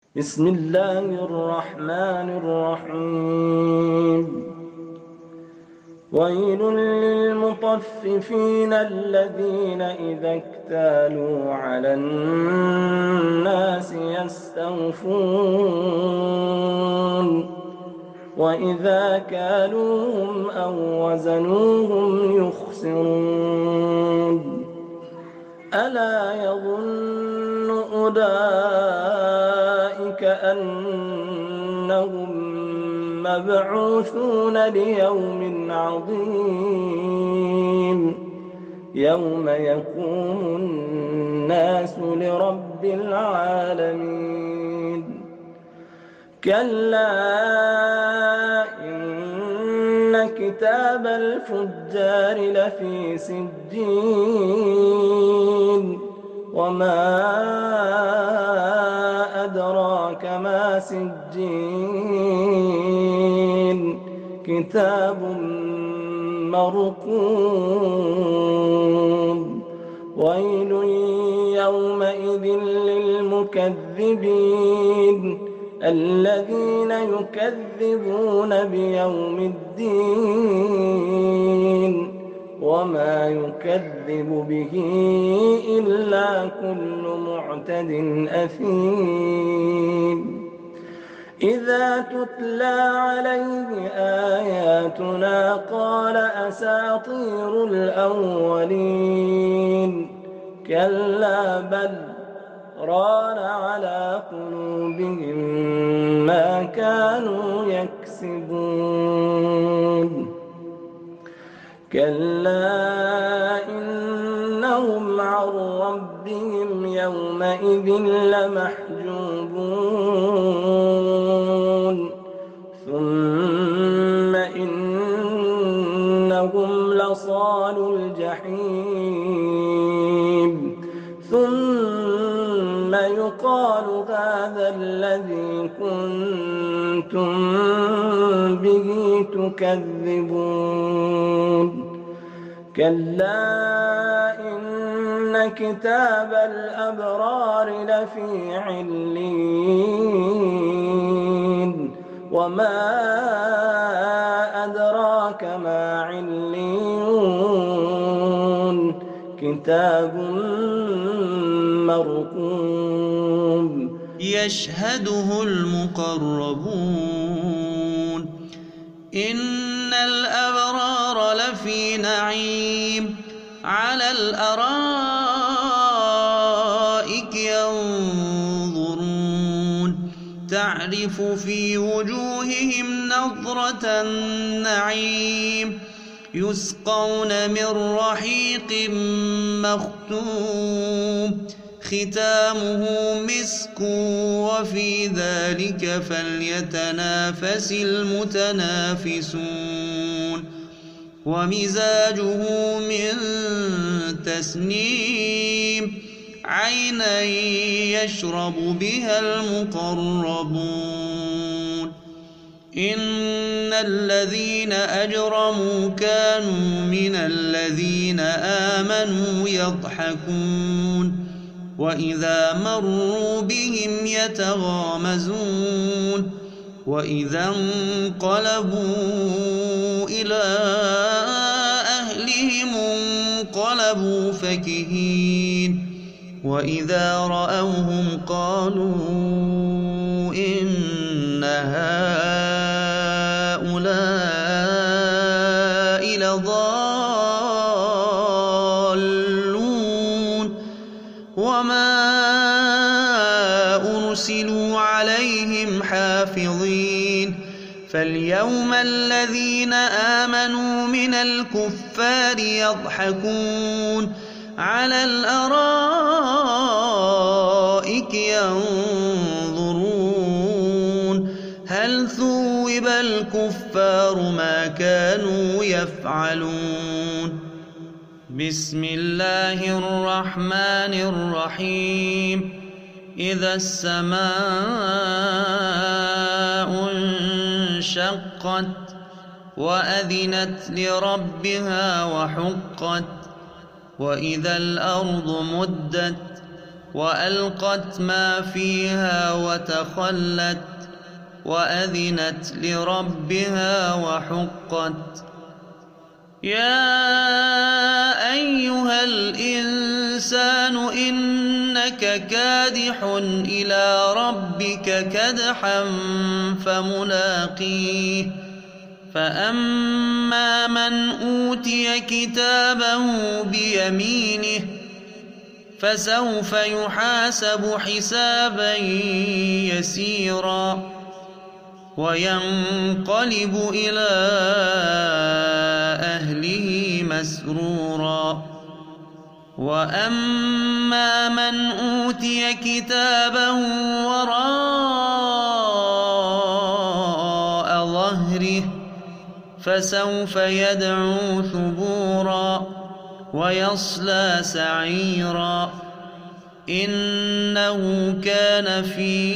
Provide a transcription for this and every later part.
بسم الله الرحمن الرحيم. ويل للمطففين الذين إذا اكتالوا على الناس يستوفون وإذا كالوهم أو وزنوهم يخسرون. ألا يظن أولئك أنهم مبعوثون ليوم عظيم يوم يقوم الناس لرب العالمين. كلا إن كتاب الفجار لفي سجين وما أدراك ما سجين كتاب مرقوم. ويل يومئذ للمكذبين الذين يكذبون بيوم الدين وما يكذب به إلا كل معتد أثيم. إذا تتلى عليه آياتنا قال أساطير الأولين. كلا بل ران على قلوبهم ما كانوا يكسبون. كلا إنهم عن ربهم يومئذ لمحجوبون. ثم إنهم لصالو الجحيم. ثم يقال هذا الذي كنتم به تكذبون. كلا إن كتاب الأبرار لفي عليين وما أدراك ما عليون كتاب مرقوم يشهده المقربون. إن الأبرار لفي نعيم على الأرائك ينظرون تعرف في وجوههم نضرة النعيم يسقون من رحيق مختوم ختامه مسك وفي ذلك فليتنافس المتنافسون. ومزاجه من تسنيم عينا يشرب بها المقربون. إن الذين أجرموا كانوا من الذين آمنوا يضحكون وإذا مروا بهم يتغامزون وإذا انقلبوا إلى أهلهم انقلبوا فكهين وإذا رأوهم قالوا إن هؤلاء لضالون وما أرسلوا عليهم حافظين. فاليوم الذين آمنوا من الكفار يضحكون على الأرائك ينظرون هل ثوب الكفار ما كانوا يفعلون. بسم الله الرحمن الرحيم. إذا السماء انشقت وأذنت لربها وحقت وإذا الأرض مدت وألقت ما فيها وتخلت وأذنت لربها وحقت يا أيها الإنسان إنك كادح إلى ربك كدحا فملاقيه فأما من أوتي كتابه بيمينه فسوف يحاسب حسابا يسيرا وينقلب إلى أهله مسرورا وأما من أوتي كتابه وراء ظهره فسوف يدعو ثبورا ويصلى سعيرا إنه كان في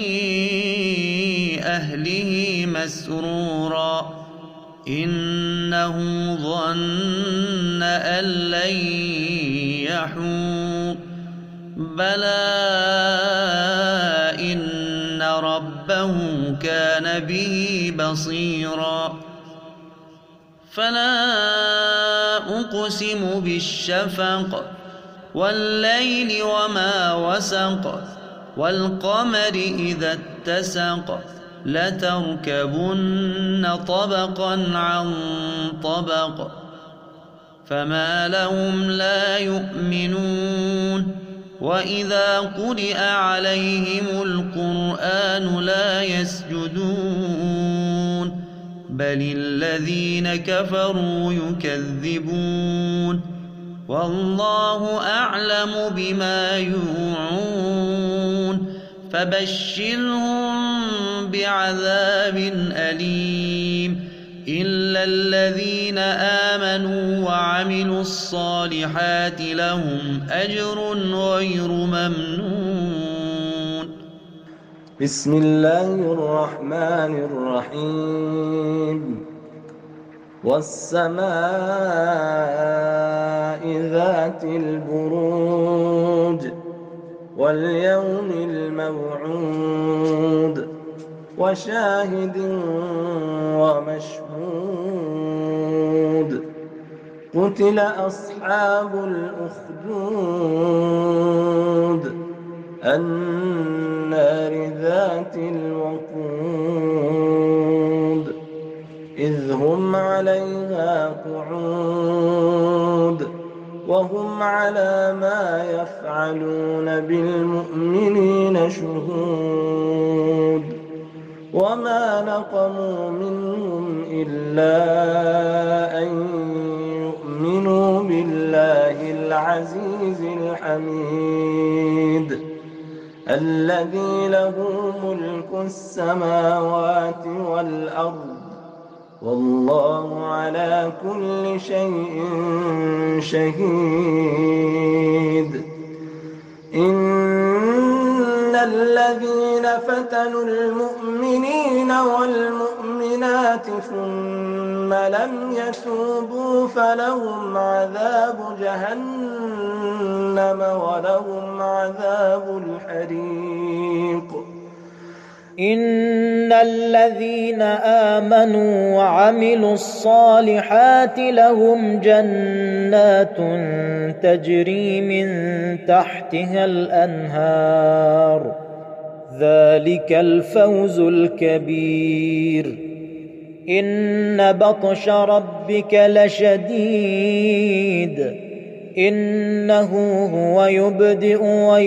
أهله مسرورا إنه ظن أن لن يحور بلى إن ربه كان به بصيرا فلا أقسم بالشفق والليل وما وسق والقمر إذا اتسق لتركبن طبقا عن طبق فما لهم لا يؤمنون وإذا قرئ عليهم القرآن لا يسجدون بل الذين كفروا يكذبون والله أعلم بما يوعون فبشرهم بعذاب أليم إلا الذين آمنوا وعملوا الصالحات لهم أجر غير ممنون. بسم الله الرحمن الرحيم والسماء ذات البروج واليوم الموعود وشاهد ومشهود قتل أصحاب الأخدود النار ذات الوقود إذ هم عليها قعود وهم على ما يفعلون بالمؤمنين شهود وما نقموا منهم إلا أن يؤمنوا بالله العزيز الحميد الذي له ملك السماوات والأرض والله على كل شيء شهيد إن الذين فتنوا المؤمنين والمؤمنات ثم لم يتوبوا فلهم عذاب جهنم ولهم عذاب الحريق إن الذين آمنوا وعملوا الصالحات لهم جنات تجري من تحتها الأنهار ذلك الفوز الكبير إن بطش ربك لشديد إنه هو يبدئ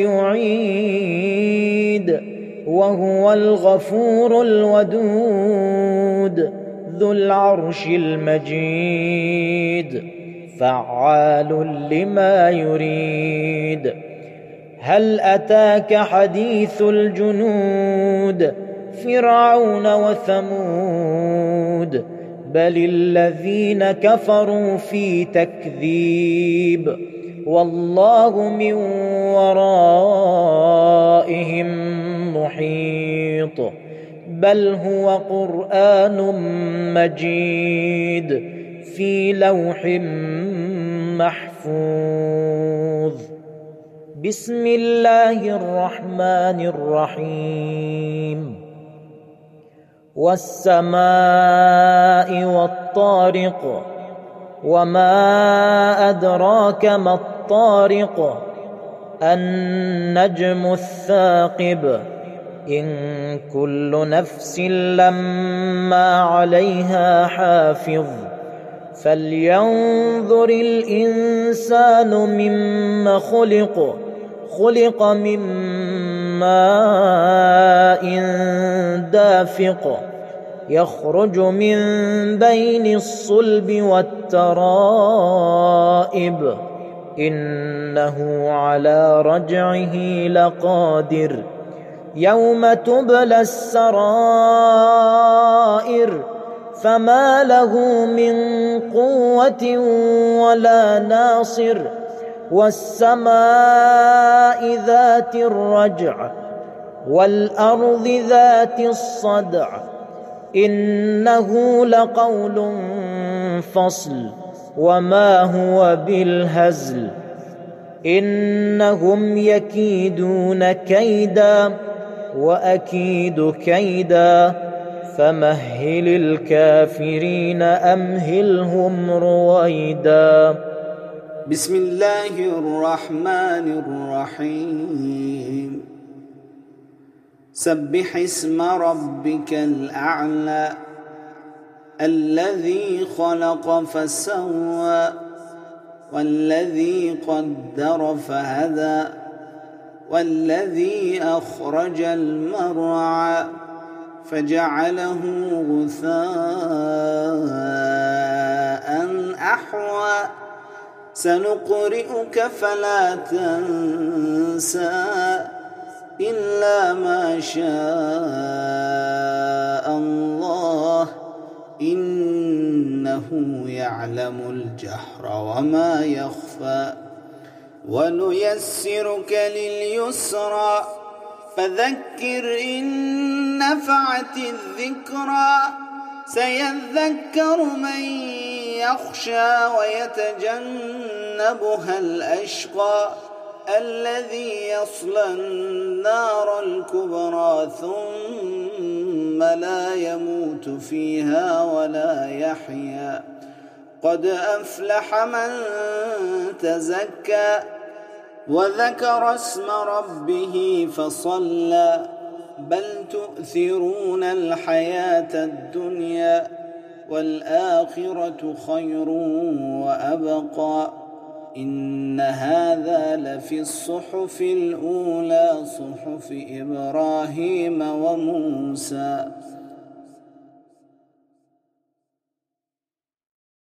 ويعيد وهو الغفور الودود ذو العرش المجيد فعال لما يريد هل أتاك حديث الجنود فرعون وثمود بل الذين كفروا في تكذيب والله من ورائهم محيط بل هو قرآن مجيد في لوح محفوظ بسم الله الرحمن الرحيم والسماء والطارق وما أدراك ما الطارق النجم الثاقب إن كل نفس لما عليها حافظ فلينظر الإنسان مما خلق من ماء دافق يخرج من بين الصلب والترائب إنه على رجعه لقادر يوم تبلى السرائر فما له من قوة ولا ناصر والسماء ذات الرجع والأرض ذات الصدع إنه لقول فصل وما هو بالهزل إنهم يكيدون كيدا وأكيد كيدا فمهل الكافرين أمهلهم رويدا بسم الله الرحمن الرحيم سبح اسم ربك الأعلى الذي خلق فسوى والذي قدر فهدى والذي أخرج المرعى فجعله غثاء أحوى سنقرئك فلا تنسى إلا ما شاء الله إنه يعلم الجهر وما يخفى ونيسرك لليسرى فذكر إن نفعت الذكرى سيذكر من يخشى ويتجنبها الأشقى الذي يصلى النار الكبرى ثم لا يموت فيها ولا يحيا قد أفلح من تزكى وذكر اسم ربه فصلى بل تؤثرون الحياة الدنيا والآخرة خير وأبقى إن هذا لفي الصحف الأولى صحف إبراهيم وموسى